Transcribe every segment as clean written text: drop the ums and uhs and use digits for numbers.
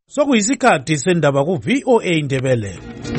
Sokuyisikhathi sendaba ku VOA Ndebele.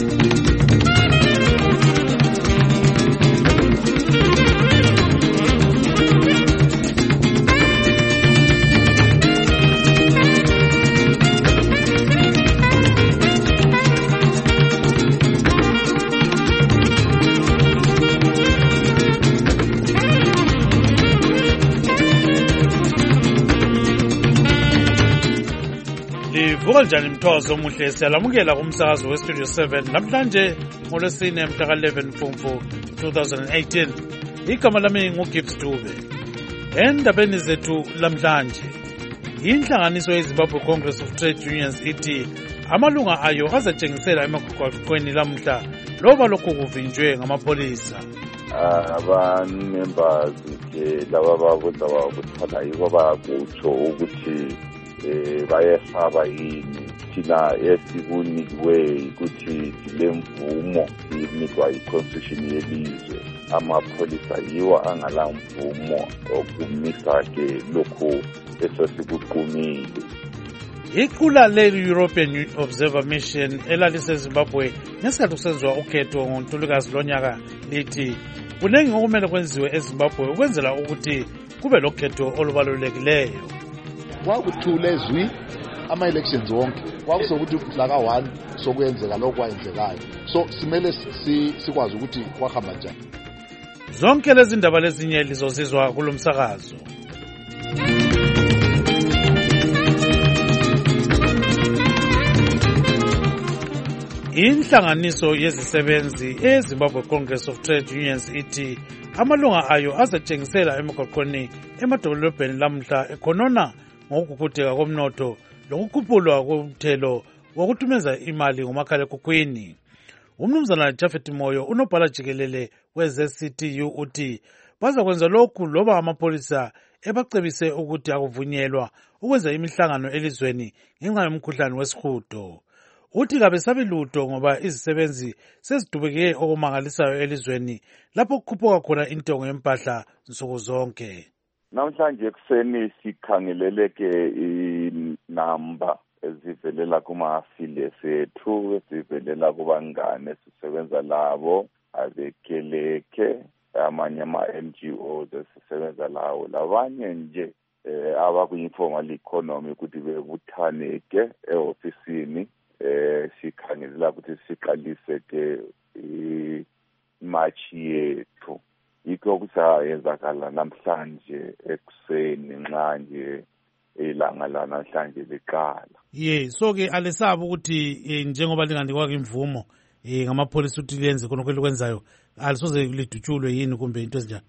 Livuka njani mthozo omuhle, siyalamukela kumsakazo weStudio 7 namhlanje ngolwesine mhla ka-11 Mfumfu 2018. Igama lami nguGibbs Dube. Endabeni zethu lamhlanje, inhlanganiso yeZimbabwe Congress of Trade Unions ithi amalunga ayo azatshengisela emagwaqweni lamhla loba lokhu kuvinjwe ngamapolisa. Aba-members ke laba babuza bakuthana yibo bakutsho ukuthi bayesaba yini thina esikunikiwe ukuthi silemvumo inikwa iconstitution yelizwe. Amapholisa yiwo angala mvumo okumisa ke lokhu esasikuqumile. Iqula le-European Observer Mission elaliseZimbabwe ngesikhathi kusenziwa ukhetho ngoNtulikazi lonyaka lithi kuningi okumele kwenziwe eZimbabwe ukwenzela ukuthi kube lokhetho olubalulekileyo. Kwakuthule zwi ama-elections wonke kwakusokuthi mhla ka-1 sokuyenzeka lokhu kwayenzekayo, so simele sikwazi ukuthi kwahamba njani. Zonke lezi ndaba lezinye lizozizwa kulo msakazo. Inhlanganiso yezisebenzi eZimbabwe Congress of Trade Unions ithi amalunga ayo azatshengisela emagwaqweni emadolobheni lamhla ekhonona ngokukhutheka komnotho lokukhuphulwa komthelo wokuthumeza imali ngomakhalekhukhwini. Umnumzana Japhet Moyo unobhala jikelele weZCTU uthi bazakwenza lokhu loba amapolisa ebacebise ukuthi akuvunyelwa ukwenza imihlangano elizweni ngenxa yomkhuhlane wesihudo. Uthi kabesabi lutho ngoba izisebenzi sezidubeke okumangalisayo elizweni lapho kukhuphuka khona intengo yempahla nsuku zonke. Namhlanje ekuseni sikhangeleleke inamba ezivelela kuma-affiliates ethu, ezivelela kubangane sisebenza labo, abekeleke, amanye ama-NGOs esisebenza lawo, labanye nje abaku-informal economy ukuthi bebuthaneke e-ofisini. Sikhangelela ukuthi siqalise ke imatch yethu. Yikho kusayenzakala namhlanje ekuseni nxa nje ilanga lanamhlanje liqala. So ke alesabi ukuthi njengoba linganikwa imvumo ngamapolisa ukuthi lenze khonokho likwenzayo alisoze lidutshulwe yini kumbe into ezinjani?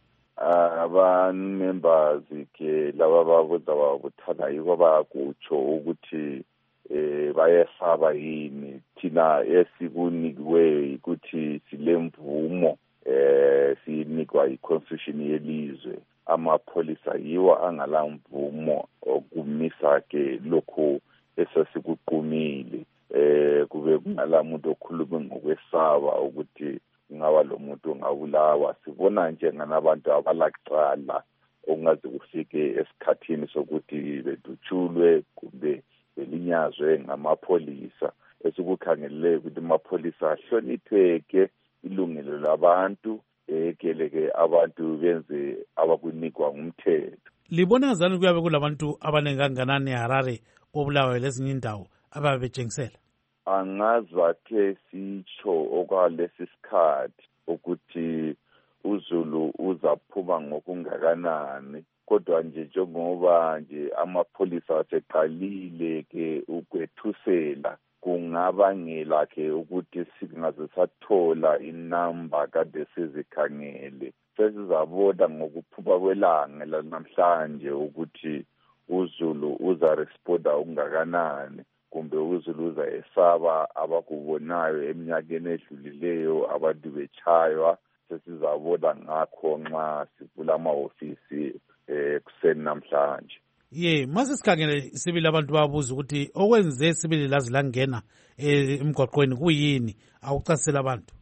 Aba-members ke laba babuza babuthana yibo bakutsho ukuthi bayesaba yini thina esikunikiwe ukuthi silemvumo sinikwa iconstitution yelizwe. Amapholisa yiwo angala mvumo okumisa ke lokhu esasikuqumile. Kube kungala muntu okhuluma ngokwesaba ukuthi ngaba lo muntu ongabulawa. Sibona nje nganabantu abalacala ongaze kufike esikhathini sokuthi bedutshulwe kumbe belinyazwe ngamapholisa. Esikukhangelele ukuthi amapholisa ahlonipheke ilungelo labantu, ekeleke abantu benze abakunikwa ngumthetho. Libona ngazani kuyabe kulabantu abaningi kanganani eHarare kobulawayo lezinye indawo ababetshengisela? Angazakhe sitsho okwalesi sikhathi ukuthi uZulu uzaphuma ngokungakanani, kodwa nje njengoba nje amapholisa aseqalile ke ukwethusela kungabangela ke ukuthi singaze sathola inamba kade sizikhangele. Sesizabona ngokuphuma kwelanga lanamhlanje ukuthi uZulu uzaresponda okungakanani kumbe uZulu uzayesaba abakubonayo eminyakeni edlulileyo abantu betshaywa. Sesizabona ngakho nxa sivula ama-ofisi kuseni namhlanje. Mase sikhangele sibili abantu babuza ukuthi okwenze sibili lazi langena emgwaqweni kuyini, awuchasisela abantu.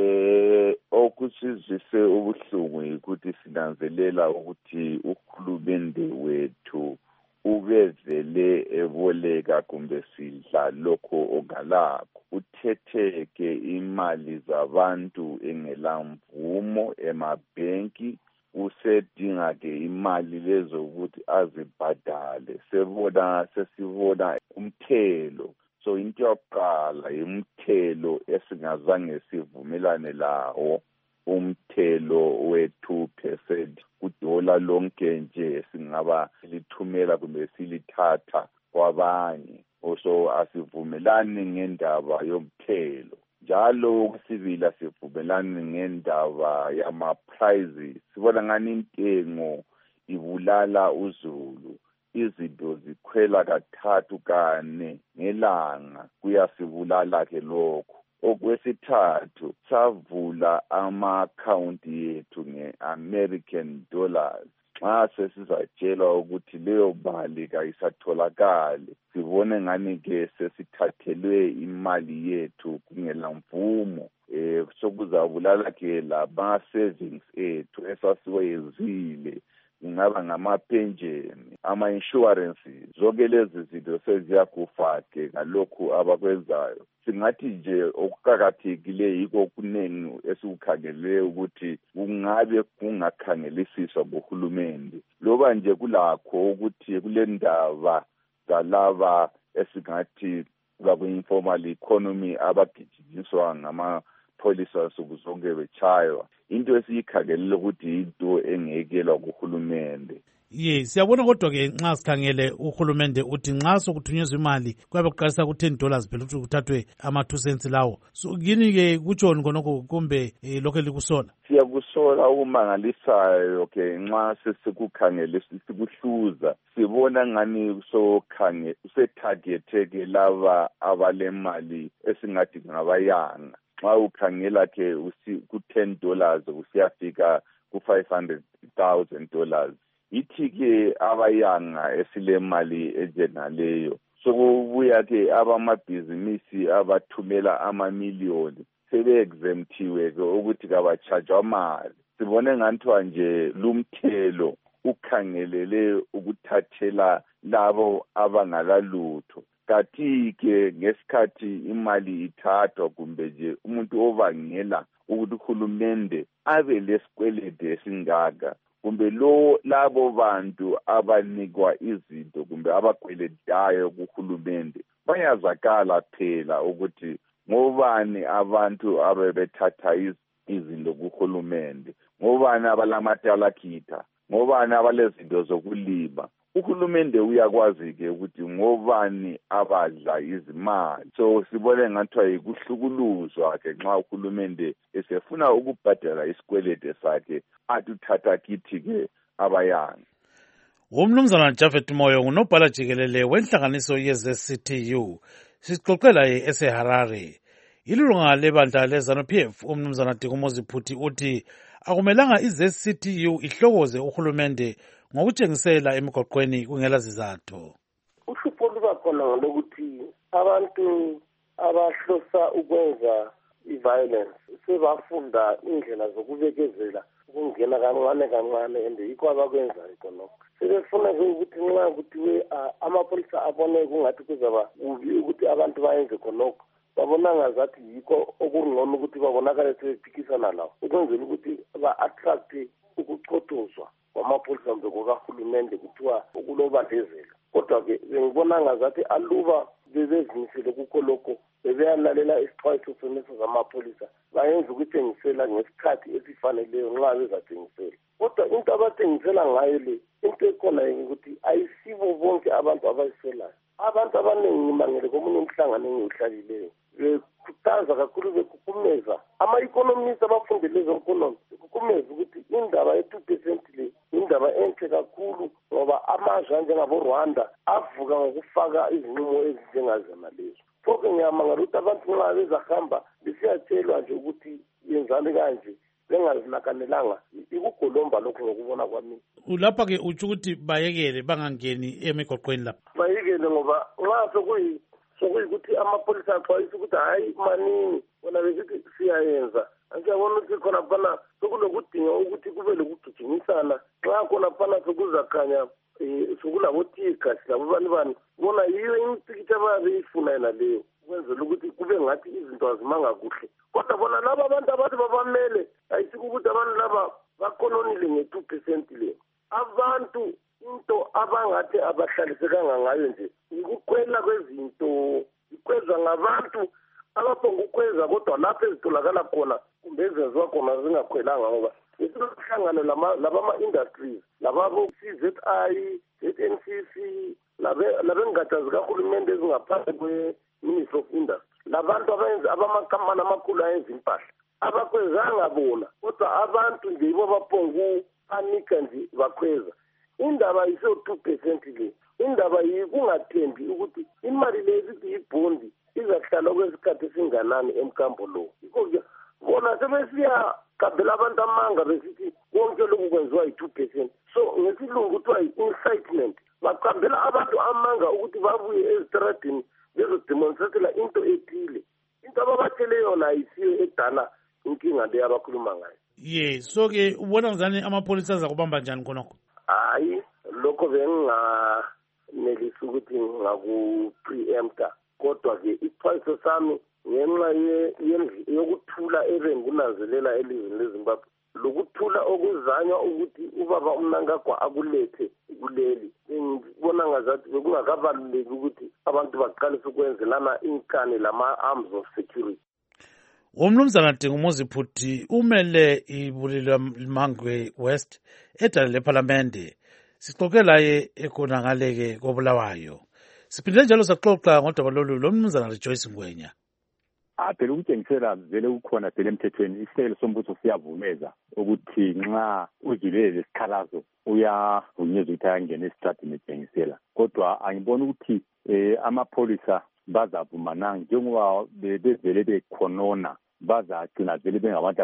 Okusizise ubuhlungu ukuthi sinanzelela ukuthi uhulumende wethu ubevele eboleka kumbe sidla lokho ongalakho, uthetheke imali zabantu engelamvumo emabhenki, usedinga ke imali lezo ukuthi azibhadale. Sesibona umthelo. So into yokuqala umthelo esingazange sivumelane lawo, umthelo we-2% kudola lonke nje singaba lithumela kumbe silithatha kwabanye. So asivumelani ngendaba yomthelo. Njalo kusibila sivumelani ngendaba yama-prizes. Sibona ngani intengo ibulala uZulu. Izinto zikhwela kathathu kane ngelanga, kuyasibulala ke lokho. Okwesithathu, savula ama-akhawunti yethu nge-American dollars. Nxa sesizatshelwa ukuthi leyo mali kayisatholakali, sibone ngani ke sesithathelwe imali yethu kungelamvumo. Sokuzabulala ke lama-savings ethu esasiwenzile, kungaba ngama-pension, ama-insurances, zonke lezi zinto seziyakufa-ke ngalokhu abakwenzayo. Singathi nje okuqakathekileyo yikho kuningi esikukhangeleyo ukuthi kungabe kungakhangelisiswa nguhulumende, loba nje kulakho ukuthi kule ndaba zalaba esingathi baku-informal economy abagijinyiswa ngama-police ansuku zonke betshaywa, into esiyikhangelele ukuthi into engekelwa kuhulumende. Siyabona kodwa ke nxa sikhangele uhulumende uthi nxa sokuthunyezwa imali kuyabe kuqalisa ku$10 phela ukuthi kuthathwe ama-2 cents lawo. So kini ke kutshoni khonokho kumbe lokho likusola? Siyakusola okumangalisayo ke nxa sesikukhangele sikuhluza, sibona ngani usetargeteke laba abalemali esingathi ngabayanga. Nxa ukhangela ke ku$10 usiyafika ku$500,000. Ithi-ke abayanga esilemali enjengaleyo, sokubuya ke abamabhizinisi abathumela amamiliyoni sebe-exemptiwe-ke ukuthi kabachajwa mali. Sibone ngathiwa nje lumthelo ukhangelele ukuthathela labo abangalalutho. Kathi-ke ngesikhathi imali ithathwa kumbe nje umuntu obangela ukuthi uhulumende abe lesikwelede esingaka, kumbe labo bantu abanikwa izinto kumbe abakweletayo kuhulumende, bayazakala phela ukuthi ngobani abantu abebethatha izinto kuhulumende, ngobani abalamatalakitha, ngobani abalezinto zokulima. Uhulumende uyakwazi-ke ukuthi ngobani abadla izimali. So sibone ngathiwa yikuhlukuluzwa-ke nxa uhulumende esefuna ukubhadala isikwelede sakhe atuthatha kithi-ke abayanga. Umnumzana Japhet Moyo ngunobhala jikelele wenhlanganiso ye-ZCTU. Sixoxela eseHarare. Ilunga lebandla leZANU-PF umnumzana Dikomozi Phuthi uthi akumelanga i-ZCTU ihlokoze uhulumende ngokutshengisela emigwaqweni kungela zizathu. Uhlupho luba khona lokuthi abantu abahlosa ukwenza i-violence sebafunda indlela zokubekezela ukungena kancane kancane and yikho abakwenzayo khonokho. Sebefuna ukuthi nxa kuthiwe amapholisa abone kungathi kuzaba kubi ukuthi abantu bayenze khonokho, babona ngazathi yikho okungcono ukuthi babonakale sebephikisana lawo ukwenzela ukuthi ba-attract ukuchotozwa kwamapholisa mbe kokahulumende kuthiwa ukulobandezela. Kodwa-ke bengibona ngazathi aluba bebezimisele kukho lokho bebeyalalela isixwayiso soneso zamapholisa bayenza ukuthengisela ngesikhathi esifaneleyo nxa bezatshengisela. Kodwa into abathengisela ngayo le into ekhona ukuthi ayisibo bonke abantu abayiselayo. Abantu abaningi ngimangele komunye umhlangano engiwuhlalileyo bekhuthaza kakhulu bekhukumeza ama-economists abafundele ezonkolomo, bekhukumeza ukuthi indaba ye-2% le indaba enhle kakhulu ngoba amazwe anjengaboRwanda avuka ngokufaka izinqumo ezinjengazona lezo. Pho-ke ngiyamangala ukuthi abantu nxa bezahamba besiyatshelwa nje ukuthi yenzani kanje bengazilakanelanga, ikugolomba lokho ngokubona kwami. Lapha-ke utsho ukuthi bayekele bangangeni emigwaqweni lapha? Bayekele ngoba nxa sokuyikuthi amapholisa axwayisa ukuthi hayi manini bona besithi siyayenza Angiyabona ukuthi khona phana sokunokudinga ukuthi kube lokugijimisana xa khona phana sokuzakhanya sokulabotika silabo bani bona yiyo impikitsha ababeyifuna yena leyo ukwenzela ukuthi kube ngathi izinto azimanga kuhle kodwa bona laba abantu abathi babamele ayisiko ukuthi abantu laba bakolonile nge-2% le abantu into abangathi abahlalisekanga ngayo nje ukukwela kwezinto ikwezwa ngabantu abaphonga ukweza kodwa lapho ezitholakala khona kumbe ezenziwa khona zingakhwelanga ngoba isihlangano labama-industries lababo-CZI, ZNCC labengatsha zikahulumende ezingaphandle kwe-Ministry of Industry labantu abamakampani amakhulu ayenza impahla abakwezanga bona kodwa abantu nje ibo baphonga upanika nje bakhweza indaba yiso-2% le indaba kungathembi ukuthi imali le esithi yibhondi izahlala kwesikhathi esinganani emkambo lo yikho-ke bona sebesiyagabhela abantu amanga besithi konke lokhu kwenziwa yi-2%. So ngesilungu kuthiwa yi-incitement baqambela abantu amanga ukuthi babuye ezitradini bezodemonstratela into ethile into ababathele yona ayisiyo edala inkinga leyo abakhuluma ngayo. So-ke ubona ngizani amapholisa aza kubamba njani khonokho? Hayi lokho benginganelisi ukuthi ngaku-preempta kodwa-ke isixwayiso sami ngenxa yokuthula ebengunanzelela elizweni leZimbabwe lokuthula okuzanywa ukuthi ubaba uMnangagwa akulethe kuleli ngibona ngazathi bekungakabaluleki ukuthi abantu baqalise ukwenzelana inkani lama-arms of security. Umnumzana Dingumuzi Phuti umele ibulilwa Mangwe West edala lephalamende sixoxe laye ekhona ngale-ke koBulawayo. Siphinde njalo saxoxa ngodaba lolu lomnumzana Rejoice Ngwenya. Phela ukutshengisela vele kukhona phela emthethweni isihlelo sombuso siyavumeza ukuthi nxa uzwile lesikhalazo uyavunyezwa ukuthi ayangena esitradini etshengisela kodwa angibona ukuthi amapholisa bazavuma na njengoba bevele bekhonona bazagcina vele bengabantu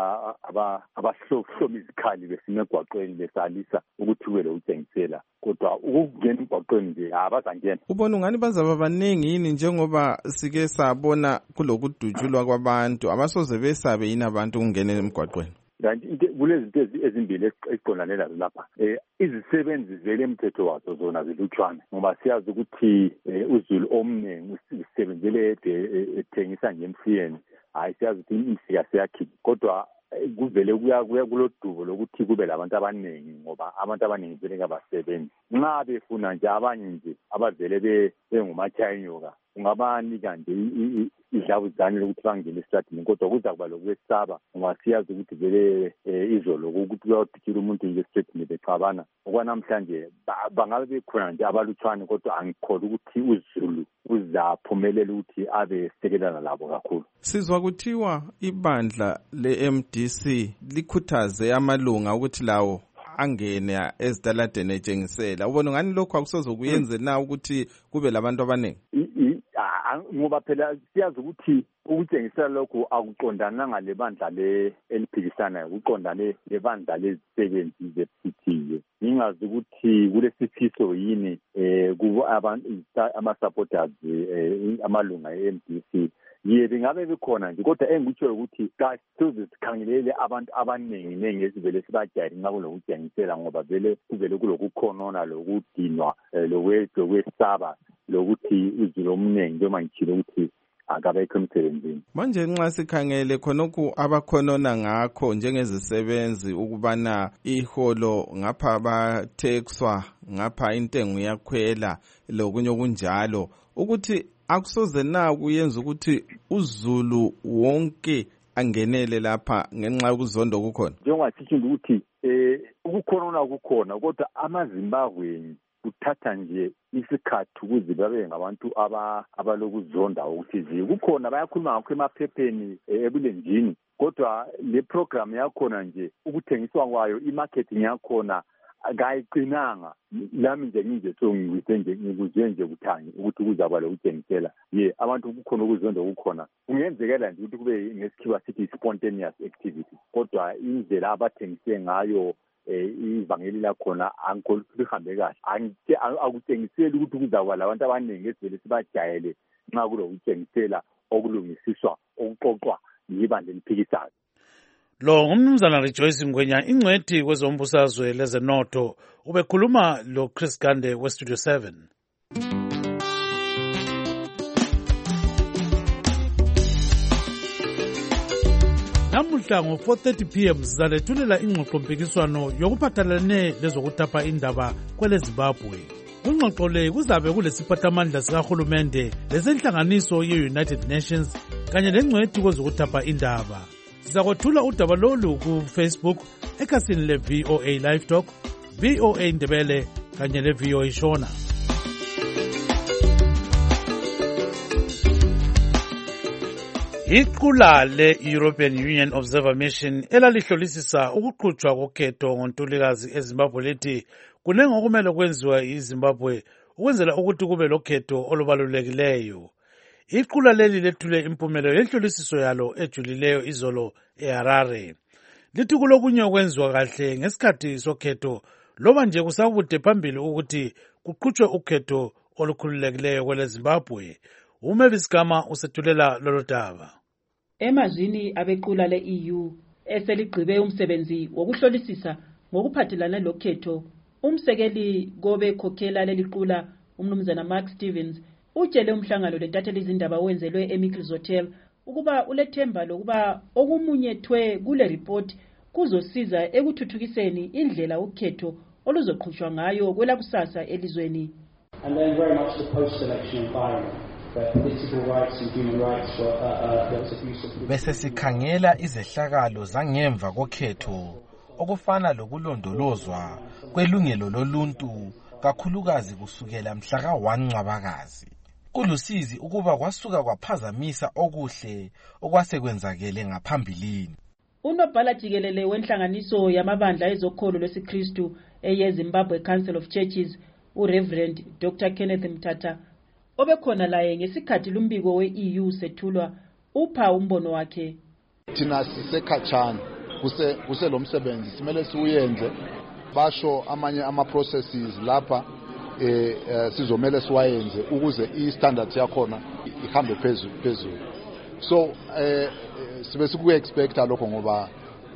abahloma izikhali besemgwaqweni besalisa ukuthi kube lokutshengisela kodwa ukungena emgwaqweni nje abazangena. Ubona ungani bazaba baningi yini njengoba sike sabona kulokudutshulwa kwabantu abasoze besabe yini abantu ukungena emgwaqweni? Kanti kulezinto ezimbili eziqondane lazo lapha izisebenzi vele emthetho wazo zona zilutshwane ngoba siyazi ukuthi uzulu omningi usebenzele ethengisa nje emsiyeni hayi siyazi ukuthi imsika siyakhipha kodwa kuvele kuya kulodubo lokuthi kube labantu abaningi ngoba abantu abaningi vele ngabasebenzi nxa befuna nje abanye nje abavele bengumatshayinyoka ungabanika nje idlavuzane lokuthi bangene esitradini kodwa kuza kuba lokwesaba ngoba siyazi ukuthi vele izolo ukuthi kuyadikira umuntu nje esitradini bexabana okwanamhlanje bangabe bekhona nje abalutshwane kodwa angikholwa ukuthi uzulu uzaphumelela ukuthi abe sekelana labo kakhulu. Sizwa kuthiwa ibandla le-MDC likhuthaze amalunga ukuthi lawo angene ezitaladeni etshengisela. Ubona ngani lokho akusozokuyenze na ukuthi kube labantu abaningi? Ngoba phela siyazi ukuthi ukutshengisela lokho akuqondananga lebandla eliphikisanayo kuqondane lebandla lezisebenzi zepithiye ngingazi ukuthi kulesifiso yini ama-supporters amalunga e-MDC bengabe bekhona nje kodwa engikutsho ukuthi kasize sikhangelele abantu abaningi esivele sibajayele nxa kulokutshengisela ngoba vele kuvele kulokukhonona lokudinwa lokwesaba lokuthi uzulu omningi njengoba ngitshilo ukuthi akabekho emsebenzini. Manje nxa sikhangele khonokhu abakhonona ngakho njengezisebenzi ukubana iholo ngapha bathexwa ngapha intengo yakhwela lokunye okunjalo ukuthi akusoze na kuyenza ukuthi uzulu wonke angenele lapha ngenxa yokuzonda okukhona. Njengoba sithi ukuthi ukukhonona kukhona kodwa amaZimbabweni kuthatha nje isikhathi ukuze babe ngabantu abalokuzonda ukuthi kukhona bayakhuluma ngakho emaphepheni ebulenjini kodwa le program yakhona nje ukuthengiswa kwayo imarketing yakhona akayiqinanga lami nje nginje so ngikuze nje kuthanye ukuthi kuzaba lokutshengisela abantu kukhona ukuzonda kukhona kungenzekela nje ukuthi kube ngesikhiwa sithi spontaneous activity kodwa indlela abathengise ngayo ivangeli lakhona angikholwa lihambe kahle akutshengiseli ukuthi kuzaba labantu abaningi esivele sibajayele nxa kulokutshengisela okulungisiswa okuqoqwa yibandla eliphikisayo. Lo ngumnumzana Rejoice Ngwenya, ingcwethi kwezombusazwe lezenotho, ubekhuluma lo Chris Gande weStudio 7. Namuhla ngo-4:30 p.m. sizalethulela ingxoxo-mpikiswano yokuphathelane lezokutapha indaba kwele Zimbabwe. Ingxoxo le kuzabe kulesiphathamandla sikahulumende lesenhlanganiso ye-United Nations kanye lengcwethi kwezokutapha indaba. Sizakwethula udaba lolu ku-Facebook ekhasini le-VOA Live Talk, VOA Ndebele kanye le-VOA Shona. Iqula le-European Union Observer Mission elalihlolisisa ukuqhutshwa kokhetho ngoNtulikazi eZimbabwe lithi kunenge okumele kwenziwa iZimbabwe ukwenzela ukuthi kube lokhetho olubalulekileyo. Iqula leli lethule impumelo yenhlolisiso yalo ejulileyo izolo eHarare. Lithi kulokunye okwenziwa kahle ngesikhathi sokhetho loba nje kusakude phambili ukuthi kuqhutshwe ukhetho olukhululekileyo kwele Zimbabwe. Umavis Gama usethulela lolo daba. Emazwini abequla le-EU eseligqibe umsebenzi wokuhlolisisa ngokuphathelana lokhetho, umsekeli kobe khokhela leliqula umnumzana Mark Stevens utshele umhlangano lentatheli izindaba owenzelwe eMickles Hotel ukuba ulethemba lokuba okumunyethwe kule report kuzosiza ekuthuthukiseni indlela ukhetho oluzoqhutshwa ngayo kwelakusasa elizweni. And then very much the post-election environment. Bese sikhangela izehlakalo zangemva kokhetho okufana lokulondolozwa kwelungelo loluntu kakhulukazi kusukela mhla ka-1 Ncwabakazi. Kulusizi ukuba kwasuka kwaphazamisa okuhle okwasekwenzakele ngaphambilini. Unobhala jikelele wenhlanganiso yamabandla ezokholo lwesiKristu eyeZimbabwe Council of Churches, uReverend Dr. Kenneth Mthatha, obekhona laye ngesikhathi lumbiko we-EU sethulwa, upha umbono wakhe. Thina sisekhatshana kuse lo msebenzi simele siuyenze, basho amanye ama-processes lapha sizomele siwayenze ukuze i-standard yakhona ihambe phezulu. So sibe siku-expecta lokho ngoba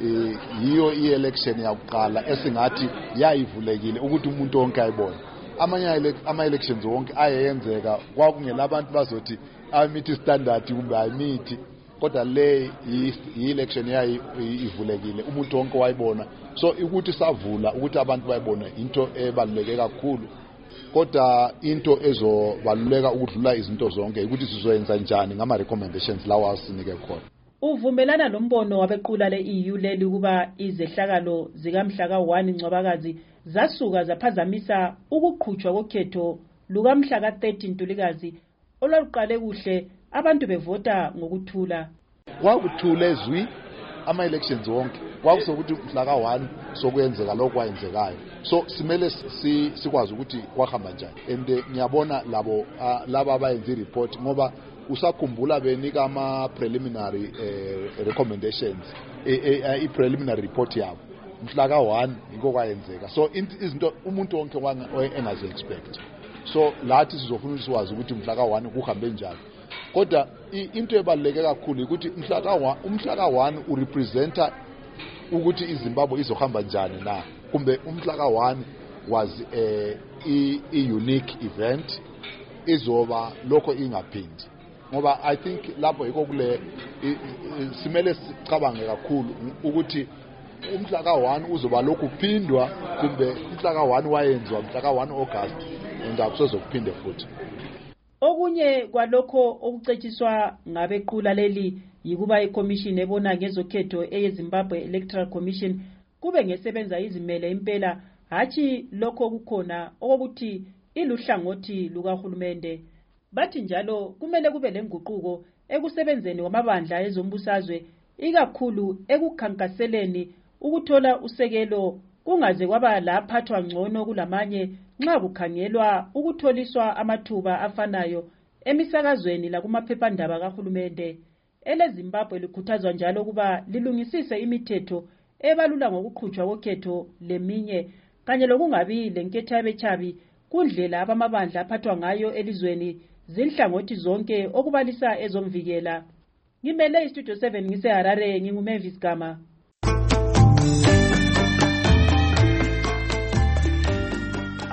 yiyo i-election yakuqala esingathi yayivulekile ukuthi umuntu wonke ayibone. Ama-elections wonke ayenzeka kwakungela abantu bazothi ayimithi standard kumbe ayimithi, kodwa le i-election ivulekile umuntu wonke wayibona. So ukuthi savula ukuthi abantu bayibone into ebaluleke kakhulu, kodwa into ezobaluleka ukudlula izinto zonke ukuthi sizoyenza njani ngama-recommendations lawa asinike khona. Uvumelana nombono wabequla le-EU leli ukuba izehlakalo zikamhla ka-1 Ncwabakazi zasuka zaphazamisa ukuqhutshwa kokhetho lukamhla ka-13 Ntulikazi olwaluqale kuhle abantu bevota ngokuthula. Kwakuthule zwi ama-elections wonke, kwakusokuthi mhla ka-1 sokwenzeka lokho kwayenzekayo. So simele sikwazi ukuthi kwahamba njani. And ngiyabona laba abayenza i-report ngoba usakhumbula benika ama-preliminary recommendations, i-preliminary report yabo mhla ka-1 inko kwayenzeka. So izinto umuntu wonke engazi-expect. So lathi sizofuna ukuthi siwazi ukuthi mhla ka-1 kuhambe njani. Kodwa into ebaluleke kakhulu ukuthi umhla ka-1 urepresenta ukuthi iZimbabwe izohamba njani na, kumbe umhla ka-1 was a unique event izoba lokho ingaphindi. Ngoba I think lapho yiko kule simele sicabange kakhulu ukuthi umhla ka-1 uzoba lokhu kuphindwa kumbe umhla ka-1 wayenziwa mhla ka-1 August and akusozokuphinde futhi. Okunye kwalokho okucetshiswa ngabequla leli yikuba iCommission ebona ngezokhetho eyeZimbabwe Electoral Commission kube ngesebenza izimele impela, hathi lokho kukhona okokuthi iluhlangothi lukahulumende. Bathi njalo kumele kube lenguquko ekusebenzeni kwamabandla ezombusazwe, ikakhulu ekukhankaseleni ukuthola usekelo kungaze kwaba laphathwa ngcono kulamanye nxa kukhangelwa ukutholiswa amathuba afanayo emisakazweni lakumaphephandaba kahulumende. EleZimbabwe likhuthazwa njalo kuba lilungisise imithetho ebalula ngokuqhutshwa kokhetho leminye kanye lokungabi lenketha ebechabi kundlela abamabandla aphathwa ngayo elizweni zinhlangothi zonke okubalisa ezomvikela. Ngimele iStudio 7 ngiseHarare, nginguMavis Gama.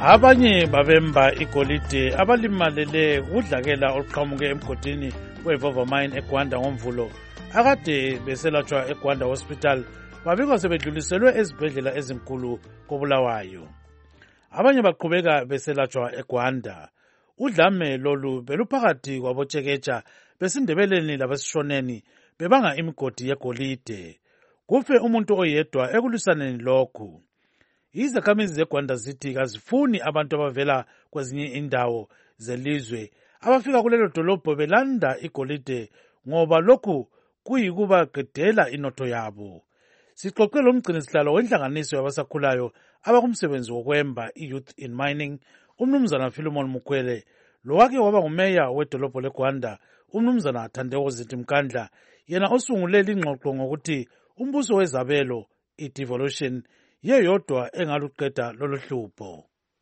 Abanye babemba igolide abalimalele udlakela oluqhamuke emgodini weVova Mine eGwanda ngomvulo akade beselatshwa eGwanda Hospital babikwa sebedluliselwe ezibhedlela ezinkulu koBulawayo. Abanye baqhubeka beselatshwa eGwanda. Udlame lolu beluphakathi kwabotshekeja besindebeleni labesishoneni bebanga imigodi yegolide. Kufe umuntu oyedwa ekulwisaneni lokhu. Izakhamizi zeGwanda zithi kazifuni abantu abavela kwezinye indawo zelizwe abafika kulelo dolobho belanda igolide ngoba lokhu kuyikuba qedela inotho yabo. Sixoxe lomgcinisihlalo wenhlanganiso yabasakhulayo abakumsebenzi wokwemba iYouth in Mining, umnumzana Philemon Mukwele, lowake waba ngumeya wedolobho leGwanda, umnumzana Thandeko Zitimkandla, yena osungulela ingxoxo ngokuthi umbuso wezabelo i-devolution yeyodwa engaluqeda lolu hlupho.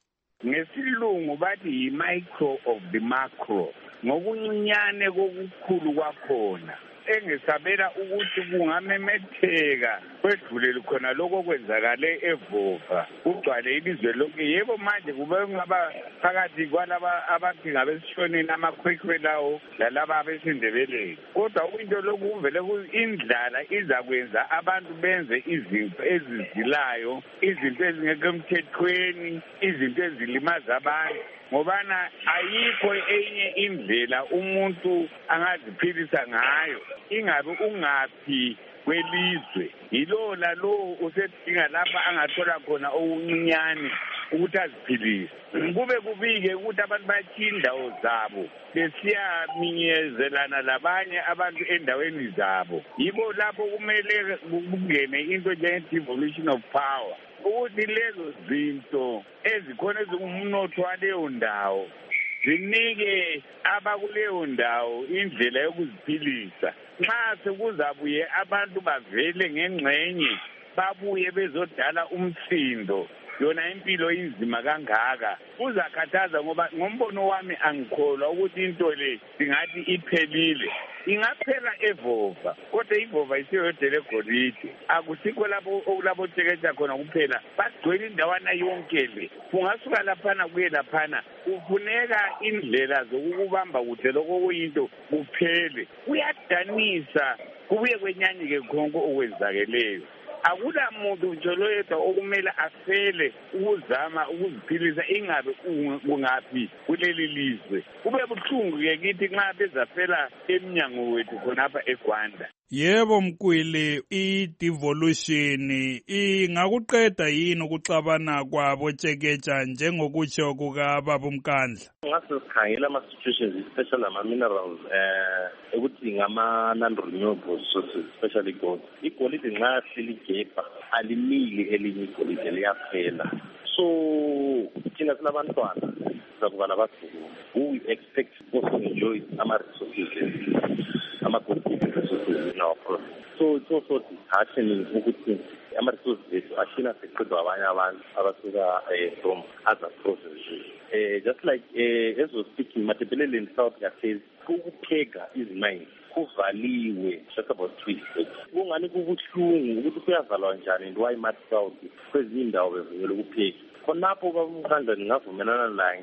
Ngesilungu bathi yi-micro of the macro, ngokuncinyane kokukhulu kwakhona. Engisabela ukuthi kungamemetheka kwedlulele khona lokho kwenzakale eVova kugcwale ilizwe lonke. Yebo manje kube ngaba phakathi kwalaba abadinga besishonini amakhwekhwe lawo lalaba abesindebeleni, kodwa into lokhu kuvele indlala izakwenza abantu benze izinto ezizilayo, izinto ezingekho emthethweni, izinto ezilimaza abantu, ngobana ayikho enye indlela umuntu angaziphilisa ngayo ingabe ungaphi kwelizwe. Yilo lalo usedinga lapha angathola khona okuncinyane ukuthi aziphilise. Kube kubike ukuthi abantu bathi indawo zabo besiyaminyezelana labanye abantu endaweni zabo. Yibo lapho kumele kungene into njenge-devolution of power, ukuthi lezo zinto ezikhona ezingumnotho waleyo ndawo zinike abakuleyo ndawo indlela yokuziphilisa. Nxa sekuzabuye abantu bavele ngengxenye babuye bezodala umsindo, yona impilo inzima kangaka, uzakhathaza ngoba ngombono wami angikholwa ukuthi into le singathi iphelile. Ingaphela eVova, kodwa iVova isiyodele golide. Akusikho lapho okulabotshekeja khona kuphela, bagcwele indawana yonke le. Kungasuka laphana kuye laphana, kufuneka indlela zokubamba kuhle lokho kuyinto kuphele. Kuyadanisa, kubuye kwenyanyike konke okwenzakeleyo. Akula muntu nje loyedwa okumele afele ukuzama ukuziphilisa ingabe kungaphi kuleli lizwe. Kube buhlungu-ke kithi nxa bezafela emnyango wethu khonapha eGwanda. Yebo Mkwili, i-devolution ingakuqeda yini ukuxabana kwabotshekeja njengokutsho kukababa uMkandla? Ngase sikhangela ama-situations especially ama-minerals ukuthi ngama-non-renewable resources especially gold. Igolide nxa seligebha alimili elinye igolide liyaphela. So thina sinabantwana sizakuba nabazukulu who expect also enjoy ama-resources ama-gold resources in our province. So it's also disheartening ukuthi ama-resources ethu ashina seqedwa abanye abantu abasuka from other provinces. Just like as we speaking, Matebelele in South Gates, ukupheka izimine kuvaliwe just about 2 weeks. Kungani kubuhlungu ukuthi kuyavalwa njani and why Mat South kwezinye indawo bevunyelwe ukupheka. Khonapho babamkhandla ningavumelana naye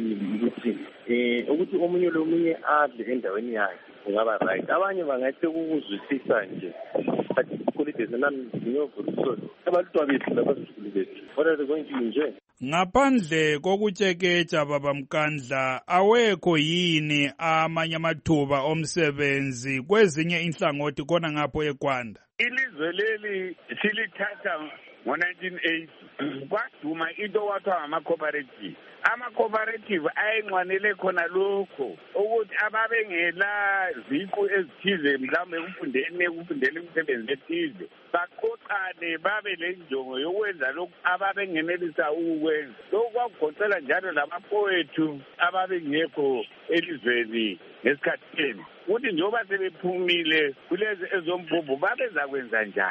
ukuthi omunye lomunye adle endaweni yakhe kungaba right. Abanye bangathi ukuzwisisa nje but iquality is non-renewable resource. Abantwana bethu labazukulu bethu, what are they going to enjoy? Ngaphandle kokutshekeja baba Mkandla, awekho yini amanye amathuba omsebenzi kwezinye inhlangothi khona ngapho eGwanda? Ilizwe leli silithatha ngo-1980 kwaduma into wathiwa ngama-cooperative. Ama-cooperative ayenqwanele khona lokho ukuthi ababengela ziqu ezithize mhlawumbe ekufundeni imisebenzi ethize baqoqane babe le njongo yokwenza lokhu ababengenelisa ukukwenza. Lokhu kwakugoqela njalo labafowethu ababengekho elizweni ngesikhathi senu ukuthi njengoba sebephumile kulezi ezombhubhu babezakwenza njani.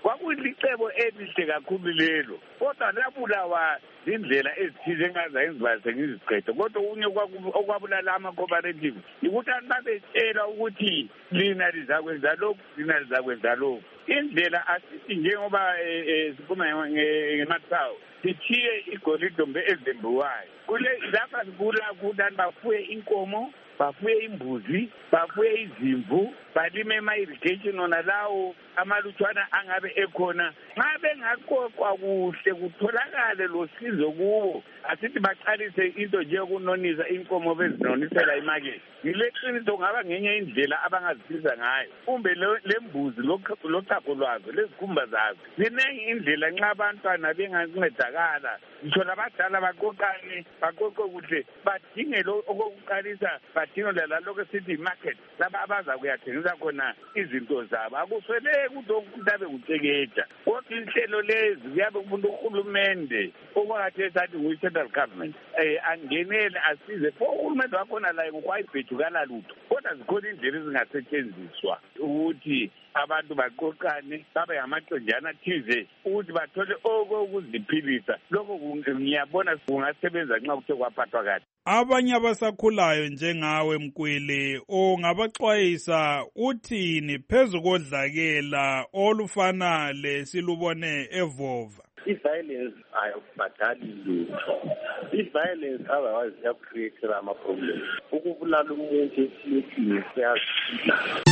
kwakulicebo elihle kakhulu lelo kodwa labulawa indlela ezithize engazayenzi base ngiziqede kodwa unye okwabulala ama-cooperative ukuthi abantu babetshela ukuthi lina lizakwenza lokhu lina lizakwenza lokhu indlela asithi njengoba siphuma ngemathawu sithiye igolidombe ezembiwayo lapha kulakudani bafuye inkomo bafuye imbuzi bafuye izimvu balime ama-irrigation ona lawo amalutshwana angabe ekhona nxa bengaqoqwa kuhle kutholakale lo sizo kuwo asithi baqalise into nje yokunonisa inkomo bezinonisela imakethe ngileqiniso kungaba ngenye indlela abangazisiza ngayo kumbe lembuzi lochago lwazo lezikhumba zazo ziningi indlela nxa abantwana bengancedakala ngitsho labadala baqoqane baqoqwe kuhle badinge okokuqalisa badinge lalokho esithi market laba abaza kuyathengisa khona izinto zabo akusweleki ukuthi umuntu abe kuteketa kodwa inhlelo lezi kuyabe kumuntu uhulumende okwathi esathi nguyi-central government angenele asize pho uhulumende wakhona laye ngokwayibhejukala lutho kodwa zikhona indlela ezingasetshenziswa ukuthi abantu baqoqane babe ngamaqenjana athize ukuthi bathole okokuziphilisa lokho ngiyabona kungasebenza nxa kuthe kwaphathwa kahle. Abanye abasakhulayo njengawe Mkwili ungabaxwayisa uthini phezu kodlakela olufana lesilubone eVova? I-violence ayokubhadali lutho. I-violence otherwise iyakreatela ama-problems. Ukubulala umuntu esiyethini siyazisa.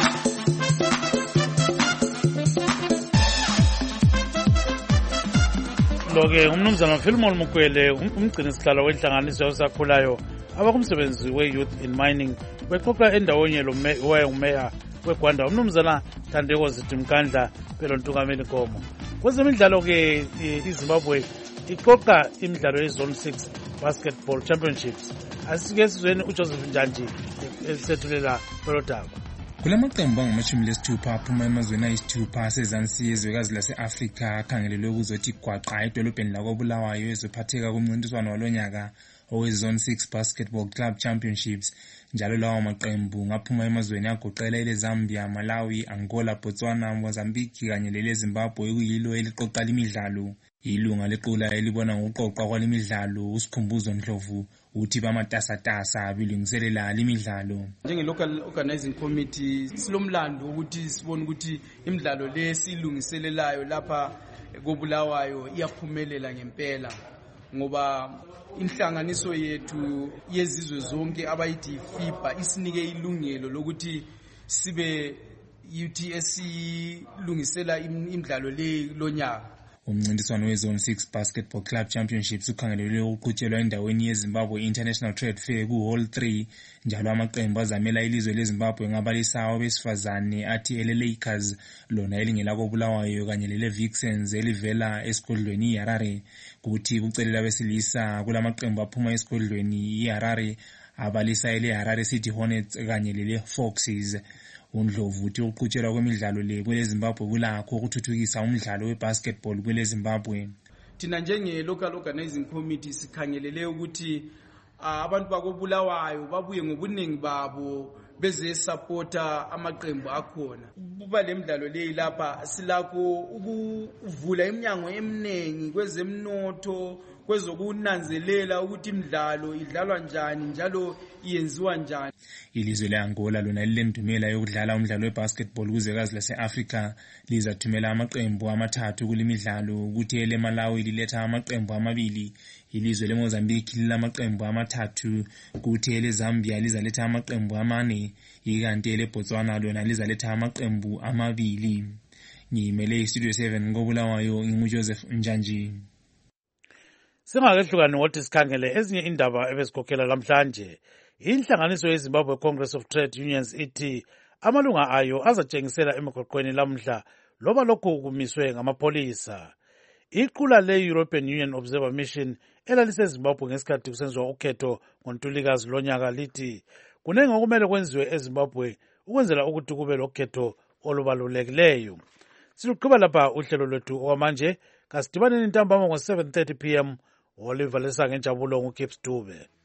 Lo-ke umnumzana Philemon Mukwele umgcini sihlalo wenhlanganiso yosakhulayo abakumsebenzi we-Youth in Mining bexoxa endaweni wayengumeya weGwanda umnumzana Thandeko Zidimkandla pelontungameli Nkomo. Kwezemidlalo-ke iZimbabwe iqoqa imidlalo ye-Zone 6 Basketball Championships. Asike sizweni uJoseph Njanji esethulela pelodaba. Kulamaqembu angama-16 aphuma emazweni ayisithupha asezansi yezwekazi lase-Afrika akhangelelwe ukuzothi gwaqa edolobheni lakoBulawayo ezophatheka kumncintiswano walonyaka owe-Zone 6 Basketball Club Championships. Njalo lawo maqembu ngaphuma emazweni agoqela eleZambia, Malawi, Angola, Botswana, Mozambique kanye leleZimbabwe ekuyilo eliqoqa imidlalo. Ilunga lequla elibona ngokuqoqwa kwalemidlalo uSikhumbuzo Ndlovu uthi bamatasatasa bilungiselela lemidlalo. Njenge-local organizing committee silomlando ukuthi sibone ukuthi imidlalo le silungiselelayo lapha koBulawayo iyaphumelela ngempela ngoba inhlanganiso yethu yezizwe zonke abayithi FIBA isinike ilungelo lokuthi sibe yuthi esilungisela imidlalo le lonyaka. Umncintiswano we-Zone 6 Basketball Club Championships ukhangelelwe ukuqhutshelwa endaweni yeZimbabwe International Trade Fair ku-Hall 3 njalo amaqembu azamela ilizwe leZimbabwe ngabalisa abesifazane athi ele-Lakers lona elingelakoBulawayo kanye lele-Vixens elivela esigodlweni iHarare kuthi kucelela abesilisa kulamaqembu aphuma esigodlweni iHarare abalisa ele-Harare City Hornets kanye lele-Foxes. uNdlovu uthi ukuqhutshelwa kwemidlalo le kweleZimbabwe kulakho ukuthuthukisa umdlalo webasketball kweleZimbabwe. Thina njenge-local organizing committee sikhangelele ukuthi abantu bakoBulawayo babuye ngobuningi babo beze supporta amaqembu akhona. Kuba lemidlalo leyi lapha silakho ukuvula iminyango eminingi kwezemnotho kwezokunanzelela ukuthi imidlalo idlalwa njani njalo iyenziwa njani. Ilizwe le-Angola lona lilendumela yokudlala umdlalo webasketball kuzwekazi lase-Afrika lizathumela amaqembu amathathu kulimidlalo ukuthi ele-Malawi liletha amaqembu amabili. Ilizwe le-Mozambique lilamaqembu amathathu kuthi ele-Zambia lizaletha amaqembu amane ikanti ele-Botswana lona lizaletha amaqembu amabili. Ngimele iStudio 7 koBulawayo nginguJoseph Njanji. Singakehlukani ngothi sikhangele ezinye indaba ebezikhokhela lamhlanje. Inhlanganiso yeZimbabwe Congress of Trade Unions ithi amalunga ayo azatshengisela emigwaqweni lamhla loba lokhu kumiswe ngamapolisa. Iqula le-European Union Observer Mission elaliseZimbabwe ngesikhathi kusenziwa ukhetho ngoNtulikazi lonyaka lithi kunengi okumele kwenziwe eZimbabwe ukwenzela ukuthi kube lokhetho olubalulekileyo. Siluqhuba lapha uhlelo lwethu okwamanje, kasidibaneni ntambama ngo-7:30 p.m. Oliver Lesange Njabulo nguKips Dube.